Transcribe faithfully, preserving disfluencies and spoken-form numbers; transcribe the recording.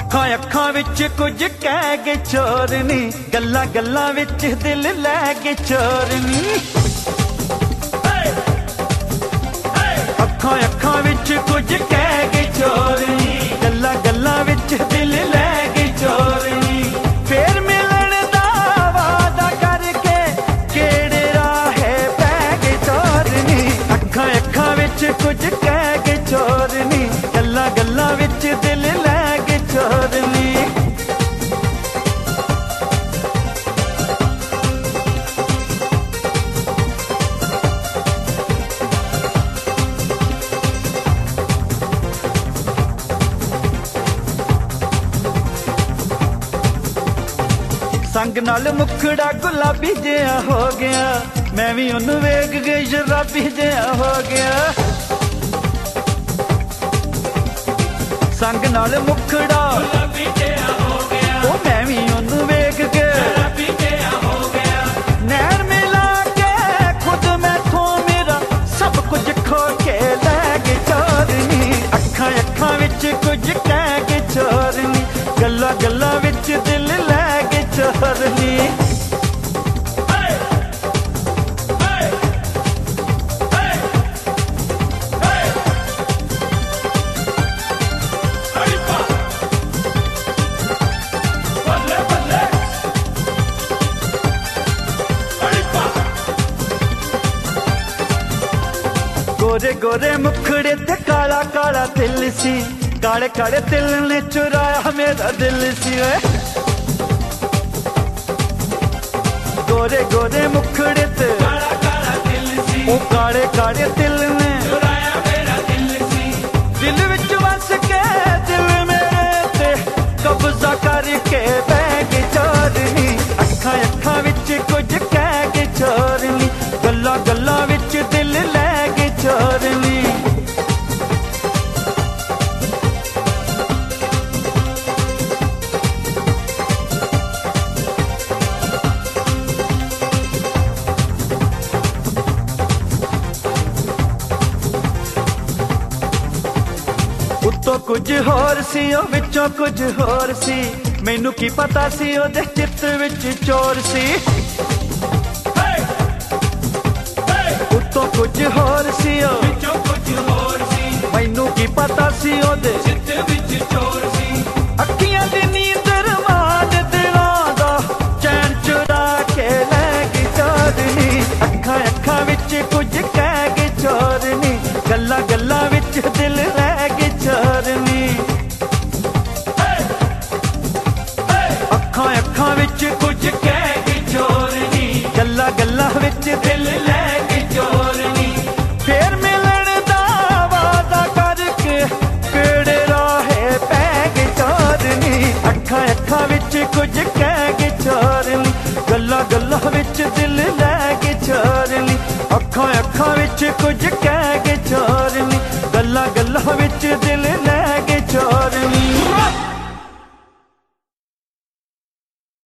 ਅੱਖਾਂ ਅੱਖਾਂ ਵਿੱਚ ਕੁਝ ਕਹਿ ਕੇ ਚੋਰਨੀ, ਗੱਲਾਂ ਗੱਲਾਂ ਵਿੱਚ ਦਿਲ ਲੈ ਕੇ ਚੋਰਨੀ। ਅੱਖਾਂ ਅੱਖਾਂ ਵਿੱਚ ਕੁਝ ਕਹਿ ਕੇ ਚੋਰਨੀ, ਗੱਲਾਂ ਗੱਲਾਂ ਵਿੱਚ ਦਿਲ ਲੈ ਕੇ ਚੋਰਨੀ। ਫੇਰ ਮਿਲਣ ਦਾ ਵਾਦਾ ਕਰਕੇ ਕਿਹੜੇ ਰਾਹੇ ਪੈ ਕੇ ਚੋਰਨੀ। ਅੱਖਾਂ ਅੱਖਾਂ ਵਿੱਚ ਕੁਝ ਕਹਿ ਕੇ ਚੋਰਨੀ, ਗੱਲਾਂ ਗੱਲਾਂ ਵਿੱਚ ਦਿਲ ਲੈ ਕੇ ਚੋਰਨੀ। संग नाल मुखड़ा गुलाबी जिहा हो गया, मैं भी उन्हूं वेख के शराबी जिहा हो गया। संग नाल मुखड़ा गुलाबी जिहा हो गया, ओ मैं भी उन्हूं वेख के शराबी जिहा हो गया। नैन मिला के खुद मैथों मेरा सब कुछ खो के लै के चोरनी। अखां अखां विच कुछ कह के चोरनी, गल्लां गल्लां विच दिल लै के चोरनी। गोरे गोरे मुखड़े ते काला काला दिल सी, काले काले दिल ने चुराया मेरा दिल सी। गोरे गोरे मुखड़े ते काला काला दिल सी, ओ काले काले दिल ने चुराया मेरा दिल सी। दिल विच वस के दिल मेरे ते कब्जा करके बह के चोरनी। अखां अखां विच कुछ कह के चोरनी, गल्लां गल्लां विच दिल लै के चोरनी। उत्तों कुछ होर सी ओ विचों कुछ होर सी, मैनू की पता सी ओदे चित्त विच चोर सी। उत्तों कुछ होर सी ओ विचों कुछ होर सी, मैनू की पता सी ओदे चित्त विच चोर सी। अखियां दी नींद रमान दिलां दा चैन चुरा के लै के चोरनी। अखां अखां विच कुछ कह के चोरनी, गल्लां गल्लां विच दिल लै के चोरनी। अखां अखां विच कुछ कह के चोरनी, गल्लां गल्लां विच दिल लै के चोरनी। फेर मिलन दा वादा करके किहड़े राहे पै के चोरनी। अखां अखां विच कुछ कह के चोरनी, गल्लां गल्लां विच दिल